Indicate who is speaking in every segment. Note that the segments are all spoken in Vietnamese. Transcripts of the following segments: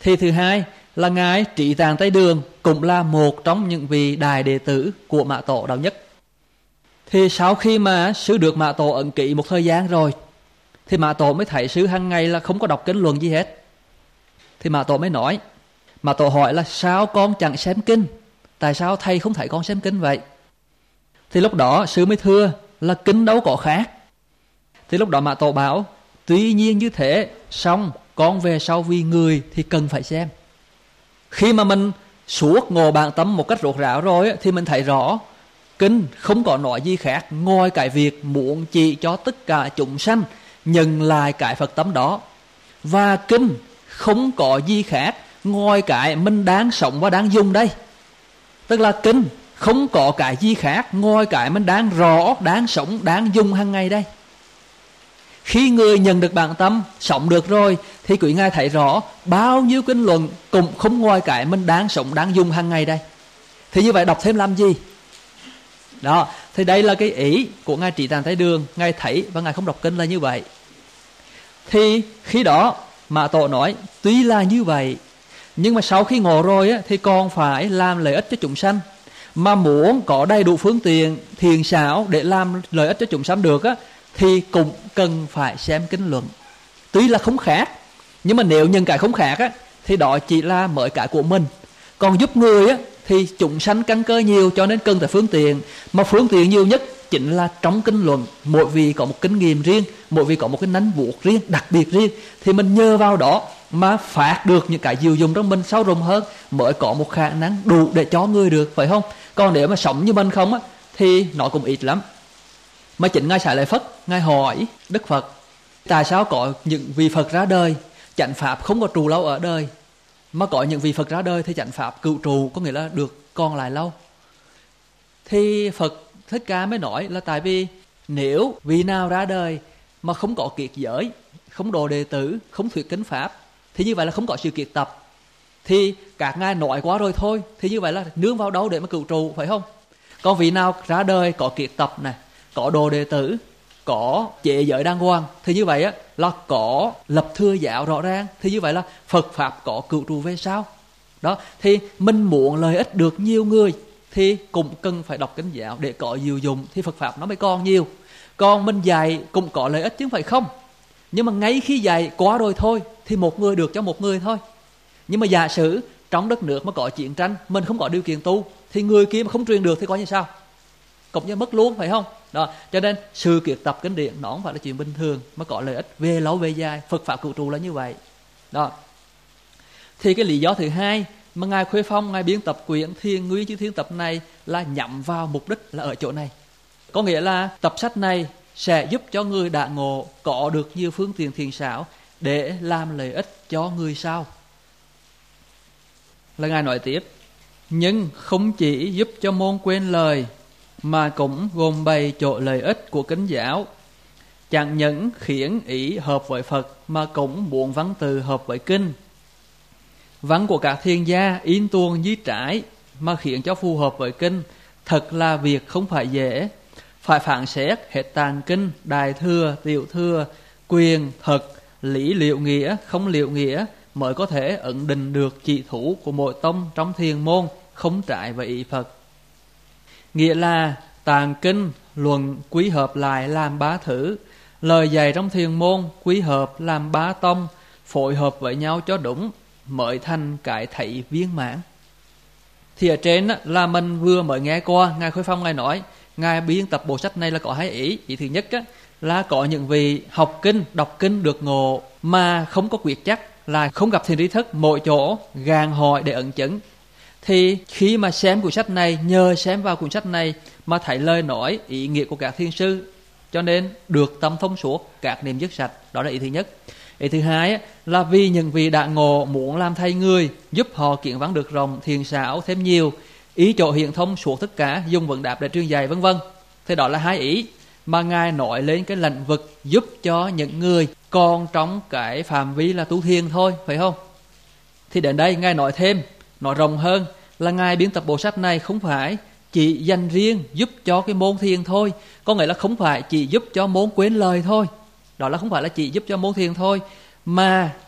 Speaker 1: Thì thứ hai là Ngài Trí Tạng Tây Đường cũng là một trong những vị đại đệ tử của Mã Tổ Đạo Nhất. Thì sau khi mà sư được Mã Tổ ẩn ký một thời gian rồi, thì Mã Tổ mới thấy sư hàng ngày là không có đọc kinh luận gì hết. Thì Mã Tổ mới nói, Mã Tổ hỏi là sao con chẳng xem kinh? Tại sao thầy không thấy con xem kinh vậy? Thì lúc đó sư mới thưa là kinh đâu có khác. Thì lúc đó Mã Tổ bảo, tuy nhiên như thế, xong con về sau vì người thì cần phải xem. Khi mà mình suốt ngộ bản tâm một cách rốt ráo rồi thì mình thấy rõ kinh không có nói gì khác ngoài cái việc muốn chỉ cho tất cả chúng sanh nhận lại cái Phật tâm đó. Và kinh không có gì khác ngoài cái mình đang sống và đang dùng đây. Tức là kinh không có cái gì khác ngoài cái mình đang rõ, đang sống, đang dùng hàng ngày đây. Khi người nhận được bản tâm, sống được rồi, thì quý ngài thấy rõ bao nhiêu kinh luận cũng không ngoài cái mình đang sống, đang dùng hàng ngày đây. Thì như vậy đọc thêm làm gì? Đó, thì đây là cái ý của Ngài Trí Tạng Tây Đường. Ngài thấy và Ngài không đọc kinh là như vậy. Thì khi đó Mã Tổ nói, tuy là như vậy, nhưng mà sau khi ngộ rồi thì còn phải làm lợi ích cho chúng sanh. Mà muốn có đầy đủ phương tiện thiền xảo để làm lợi ích cho chúng sanh được thì cũng cần phải xem kinh luận. Tuy là không khác, nhưng mà nếu những cái không khác thì đó chỉ là mới cái của mình. Còn giúp người thì chúng sanh căn cơ nhiều, cho nên cần phải phương tiện. Mà phương tiện nhiều nhất chính là trong kinh luận. Mỗi vị có một kinh nghiệm riêng, mỗi vị có một cái nánh vuốt riêng, đặc biệt riêng. Thì mình nhờ vào đó mà phát được những cái diệu dụng trong mình sâu rộng hơn, mới có một khả năng đủ để cho người được, phải không? Còn nếu mà sống như mình không thì nó cũng ít lắm. Mà chính Ngài Xá Lợi Phất, Ngài hỏi Đức Phật, tại sao có những vị Phật ra đời chánh pháp không có trụ lâu ở đời, mà có những vị Phật ra đời thì chánh pháp cựu trụ, có nghĩa là được còn lại lâu? Thì Phật Thích Ca mới nói là tại vì nếu vị nào ra đời mà không có kiết giới, không độ đệ tử, không thuyết kinh pháp, thì như vậy là không có sự kiết tập. Thì các ngài nói quá rồi thôi, thì như vậy là nương vào đâu để mà cựu trụ, phải không? Còn vị nào ra đời có kiết tập này, có độ đệ tử, có chế giới đàng hoàng, thì như vậy là có lập thừa giáo rõ ràng, thì như vậy là Phật pháp có cựu trụ về sau. Đó, thì mình muốn lợi ích được nhiều người thì cũng cần phải đọc kinh giáo để có diệu dụng, thì Phật pháp nó mới còn nhiều. Còn mình dạy cũng có lợi ích chứ không phải không. Nhưng mà ngay khi dạy quá rồi thôi thì một người được cho một người thôi. Nhưng mà giả sử trong đất nước mà có chiến tranh, mình không có điều kiện tu, thì người kia mà không truyền được thì coi như sao? Cũng như mất luôn, phải không? Đó, cho nên sự kiết tập kinh điển nó không phải là chuyện bình thường, mà có lợi ích về lâu về dài. Phật pháp cựu trụ là như vậy. Đó. Thì cái lý do thứ hai mà Ngài Khuê Phong, Ngài biên tập quyển Thiên Nguyên Chư Thiên tập này là nhắm vào mục đích là ở chỗ này. Có nghĩa là tập sách này sẽ giúp cho người đã ngộ có được nhiều phương tiện thiền xảo để làm lợi ích cho người sau. Là Ngài nói tiếp, nhưng không chỉ giúp cho môn quên lời, mà cũng gồm bày chỗ lợi ích của kinh giáo. Chẳng những khiến ý hợp với Phật, mà cũng muốn văn từ hợp với kinh. Văn của các thiền gia in tuồng như trải, mà khiến cho phù hợp với kinh, thật là việc không phải dễ. Phải phán xét hết tạng kinh, đại thừa, tiểu thừa, quyền, thật, lý liệu nghĩa, không liệu nghĩa, mới có thể ẩn định được chỉ thủ của mỗi tông trong thiền môn, không trái với ý Phật. Nghĩa là tạng kinh, luận quý hợp lại làm ba thứ, lời dạy trong thiền môn quý hợp làm ba tông, phối hợp với nhau cho đúng, mới thành cái thấy viên mãn. Thì ở trên là mình vừa mới nghe qua, Ngài Khuê Phong Ngài nói, Ngài biên tập bộ sách này là có hai ý. Ý thứ nhất là có những vị học kinh, đọc kinh được ngộ mà không có quyết chắc, là không gặp thiền trí thức, mỗi chỗ gàn hỏi để ẩn chứng. Thì khi mà xem cuốn sách này, nhờ xem vào cuốn sách này mà thấy lời nói, ý nghĩa của các thiền sư, cho nên được tâm thông suốt, các niệm dứt sạch. Đó là ý thứ nhất. Ý thứ hai là vì những vị đã ngộ muốn làm thầy người, giúp họ kiến văn được rộng, thiền xảo thêm nhiều, ý chỗ hiện thông suốt tất cả, dùng vấn đáp để truyền dạy vân vân. Thế đó là hai ý mà Ngài nói lên cái lĩnh vực giúp cho những người còn trong cái phạm vi là tu thiền thôi, phải không? Thì đến đây Ngài nói thêm, nói rộng hơn là Ngài biên tập bộ sách này không phải chỉ dành riêng giúp cho cái môn thiền thôi, có nghĩa là không phải chỉ giúp cho môn quên lời thôi. Đó là không phải là chỉ giúp cho môn thiền thôi, mà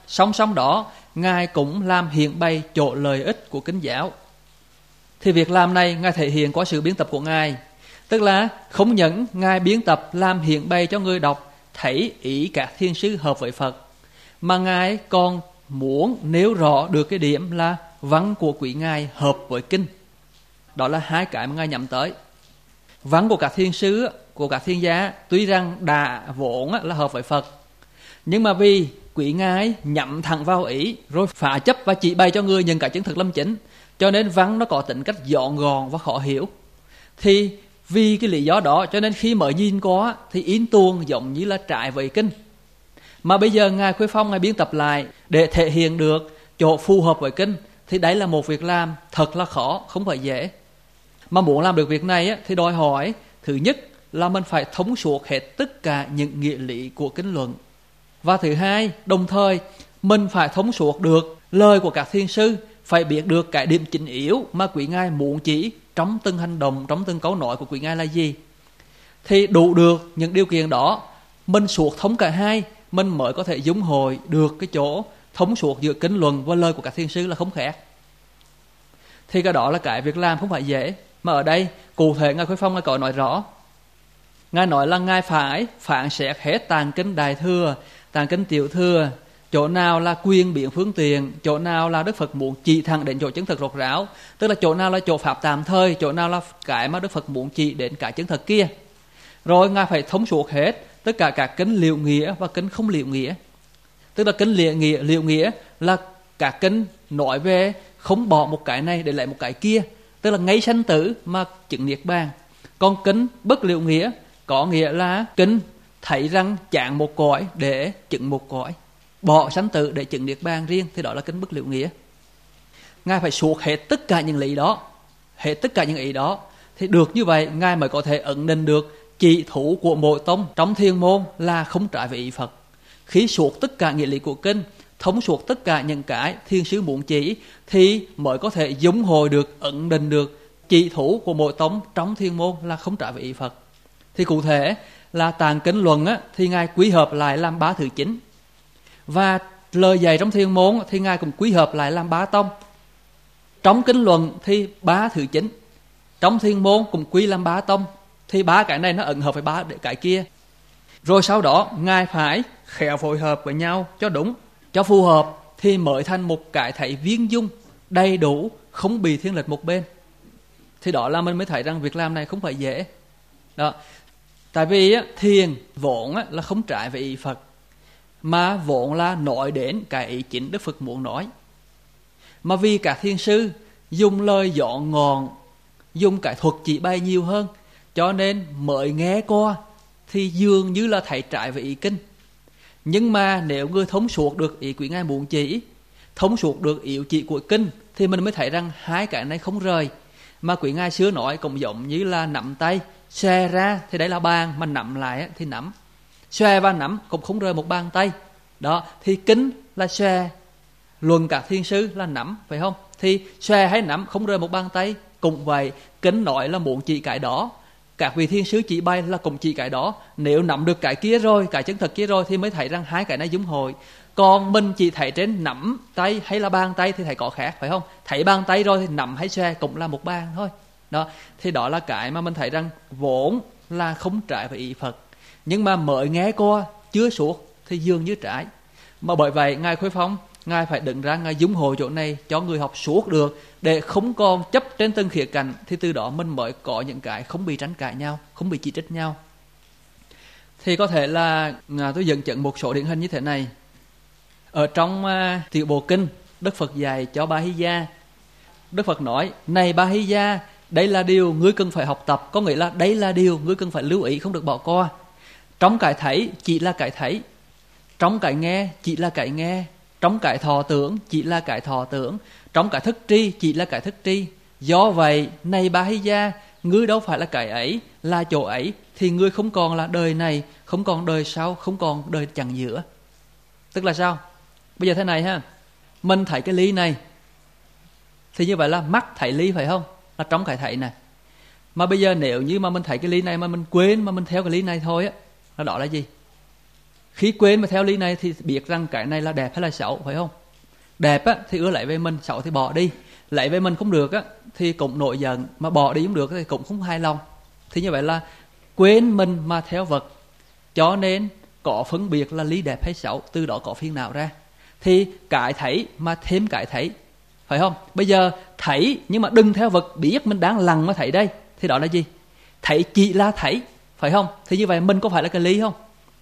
Speaker 1: song song đó Ngài cũng làm hiện bày chỗ lợi ích của Kinh giáo. Thì việc làm này Ngài thể hiện qua sự biên tập của Ngài. Tức là không những Ngài biên tập làm hiện bày cho người đọc thấy ý các thiên sứ hợp với Phật, mà Ngài còn muốn nêu rõ được cái điểm là văn của quý Ngài hợp với Kinh. Đó là hai cái mà Ngài nhắm tới. Văn của các thiên sứ, của các thiên gia tuy rằng đã vốn là hợp với Phật, nhưng mà vì quý Ngài nhắm thẳng vào ý rồi phá chấp và chỉ bày cho người những cái chứng thực lâm chính, cho nên văn nó có tính cách gọn gòn và khó hiểu. Thì vì cái lý do đó cho nên khi mới nhìn qua thì in tuồng giống như là trái với Kinh. Mà bây giờ Ngài Khuê Phong Ngài biên tập lại để thể hiện được chỗ phù hợp với Kinh, thì đấy là một việc làm thật là khó, không phải dễ. Mà muốn làm được việc này thì đòi hỏi thứ nhất là mình phải thống suốt hết tất cả những nghĩa lý của kinh luận. Và thứ hai, đồng thời mình phải thống suốt được lời của các thiên sư, phải biết được cái điểm chính yếu mà quý Ngài muốn chỉ trong từng hành động, trong từng câu nói của quý Ngài là gì. Thì đủ được những điều kiện đó, mình suốt thống cả hai, mình mới có thể dung hội được cái chỗ thống suốt giữa kinh luận và lời của các thiên sư là không khác. Thì cái đó là cái việc làm không phải dễ. Mà ở đây cụ thể Ngài Khuê Phong Ngài có nói rõ. Ngài nói là Ngài phải phán xét hết tạng kinh Đại Thừa, tạng kinh Tiểu Thừa, chỗ nào là quyền biện phương tiện, chỗ nào là Đức Phật muốn chỉ thẳng đến chỗ chứng thực rốt ráo, tức là chỗ nào là chỗ pháp tạm thời, chỗ nào là cái mà Đức Phật muốn chỉ đến cái chứng thực kia. Rồi Ngài phải thống suốt hết tất cả các kinh liệu nghĩa và kinh không liệu nghĩa. Tức là kinh liệu nghĩa là các kinh nói về không bỏ một cái này để lại một cái kia, tức là ngay sanh tử mà chứng niết bàn. Còn kinh bất liệu nghĩa có nghĩa là kinh thấy rằng chạng một cõi để chứng một cõi, bỏ sanh tử để chứng niết bàn riêng, thì đó là kinh bất liệu nghĩa. Ngài phải suốt hết tất cả những lý đó, hết tất cả những ý đó, thì được như vậy Ngài mới có thể ẩn định được chỉ thủ của mỗi tông trong thiên môn là không trái với ý Phật. Khi suốt tất cả nghĩa lý của kinh, thống suốt tất cả những cái thiên sứ muốn chỉ, thì mới có thể dung hồi được, ẩn định được chỉ thủ của mỗi tông trong thiên môn là không trái với ý Phật. Thì cụ thể là tạng kinh luận thì Ngài quy hợp lại làm 3 thứ chính, và lời dạy trong thiên môn thì Ngài cũng quy hợp lại làm 3 tông. Trong kinh luận thì 3 thứ chính, trong thiên môn cũng quy làm 3 tông, thì 3 cái này nó ẩn hợp với 3 cái kia. Rồi sau đó Ngài phải khéo phối hợp với nhau cho đúng, cho phù hợp, thì mới thành một cái thấy viên dung, đầy đủ, không bị thiên lệch một bên. Thì đó là mình mới thấy rằng việc làm này không phải dễ. Đó. Tại vì thiền vốn là không trái với ý Phật, mà vốn là nói đến cái ý chính Đức Phật muốn nói. Mà vì các thiên sư dùng lời dọn ngọn, dùng cái thuật chỉ bày nhiều hơn, cho nên mới nghe qua thì dường như là thấy trái với ý kinh. Nhưng mà nếu người thống suốt được ý quý Ngài muốn chỉ, thống suốt được ý chỉ của kinh, thì mình mới thấy rằng hai cái này không rời. Mà quý Ngài xưa nói cũng giống như là nắm tay, xòe ra thì đấy là bàn, mà nắm lại thì nắm. Xòe và nắm cũng không rời một bàn tay. Đó, thì kinh là xòe, luận các thiên sư là nắm, phải không? Thì xòe hay nắm không rời một bàn tay. Cũng vậy, kinh nói là muốn chỉ cái đó, các vị thiên sứ chỉ bay là cùng chỉ cái đó. Nếu nắm được cái kia rồi, cái chân thật kia rồi, thì mới thấy rằng hai cái này dung hội. Còn mình chỉ thấy trên nắm tay hay là bàn tay thì thấy có khác, phải không? Thấy bàn tay rồi thì nắm hay xòe cũng là một bàn thôi. Đó, thì đó là cái mà mình thấy rằng vốn là không trái với ý Phật, nhưng mà mới nghe qua chưa suốt thì dường như trái. Mà bởi vậy Ngài Khuê Phong Ngài phải đứng ra Ngài dung hội chỗ này cho người học suốt được, để không còn chấp trên từng khía cạnh, thì từ đó mình mới có những cái không bị tranh cãi nhau, không bị chỉ trích nhau. Thì có thể là tôi dẫn chứng một số điển hình như thế này. Ở trong Tiểu Bộ Kinh, Đức Phật dạy cho Ba Hy Gia. Đức Phật nói: này Ba Hy Gia, đây là điều ngươi cần phải học tập, có nghĩa là đây là điều ngươi cần phải lưu ý, không được bỏ qua. Trong cái thấy chỉ là cái thấy, trong cái nghe chỉ là cái nghe, trong cái thọ tưởng chỉ là cái thọ tưởng, trong cái thức tri chỉ là cái thức tri. Do vậy, này Ba Hy Gia, ngươi đâu phải là cái ấy, là chỗ ấy, thì ngươi không còn là đời này, không còn đời sau, không còn đời chặng giữa. Tức là sao? Bây giờ thế này ha, mình thấy cái ly này, thì như vậy là mắt thấy ly, phải không? Là trong cái thấy này. Mà bây giờ nếu như mà mình thấy cái ly này mà mình quên, mà mình theo cái ly này thôi á, là đó là gì? Khi quên mà theo lý này thì biết rằng cái này là đẹp hay là xấu, phải không? Đẹp á thì ưa lấy về mình, xấu thì bỏ đi. Lấy về mình không được á thì cũng nổi giận, mà bỏ đi không được thì cũng không hài lòng. Thì như vậy là quên mình mà theo vật, cho nên có phân biệt là lý đẹp hay xấu, từ đó có phiền não ra. Thì cái thấy mà thêm cái thấy, phải không? Bây giờ thấy nhưng mà đừng theo vật, biết mình đang lằng mà thấy đây, thì đó là gì? Thấy chỉ là thấy, phải không? Thì như vậy mình có phải là cái lý không?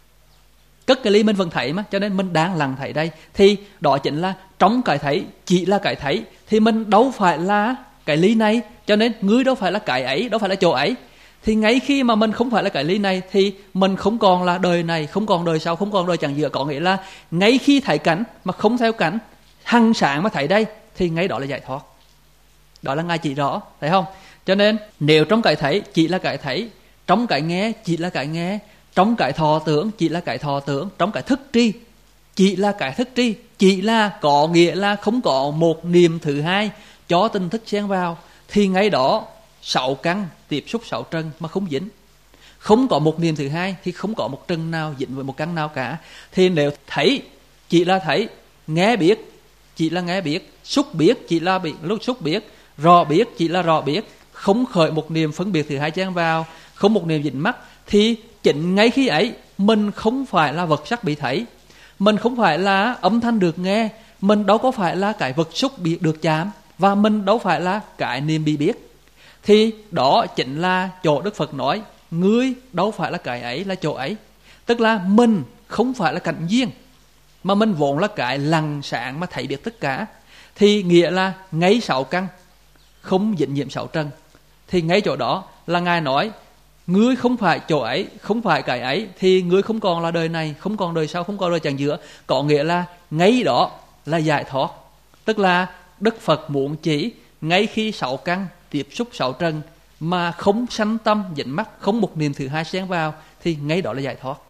Speaker 1: Cất cái lý mình vẫn thấy mà, cho nên mình đang lằng thấy đây. Thì đó chính là trong cái thấy, chỉ là cái thấy, thì mình đâu phải là cái lý này, cho nên ngươi đâu phải là cái ấy, đâu phải là chỗ ấy. Thì ngay khi mà mình không phải là cái lý này thì mình không còn là đời này, không còn đời sau, không còn đời chẳng giữa. Có nghĩa là ngay khi thấy cảnh mà không theo cảnh, hằng sáng mà thấy đây, thì ngay đó là giải thoát. Đó là Ngài chỉ rõ, thấy không? Cho nên nếu trong cái thấy chỉ là cái thấy, trong cái nghe chỉ là cái nghe, trong cái thọ tưởng chỉ là cái thọ tưởng, trong cái thức tri chỉ là cái thức tri, chỉ là có nghĩa là không có một niệm thứ hai cho tình thức xen vào, thì ngay đó 6 căn tiếp xúc 6 trần mà không dính. Không có một niệm thứ hai thì không có một trần nào dính với một căn nào cả. Thì nếu thấy chỉ là thấy, nghe biết chỉ là nghe biết, xúc biết chỉ là lúc xúc biết, rò biết chỉ là rò biết, không khởi một niệm phân biệt thứ hai chen vào, không một niệm dính mắc, thì chính ngay khi ấy mình không phải là vật sắc bị thấy, mình không phải là âm thanh được nghe, mình đâu có phải là cái vật xúc bị được chạm, và mình đâu phải là cái niệm bị biết. Thì đó chính là chỗ Đức Phật nói ngươi đâu phải là cái ấy, là chỗ ấy. Tức là mình không phải là cảnh duyên, mà mình vốn là cái lằng sáng mà thấy biết tất cả. Thì nghĩa là ngay 6 căn không dính nhiễm 6 trần. Thì ngay chỗ đó là Ngài nói ngươi không phải chỗ ấy, không phải cái ấy, thì ngươi không còn là đời này, không còn đời sau, không còn đời chẳng giữa. Có nghĩa là ngay đó là giải thoát. Tức là Đức Phật muốn chỉ ngay khi 6 căn tiếp xúc 6 trần mà không sanh tâm dính mắc, không một niệm thứ hai xen vào, thì ngay đó là giải thoát.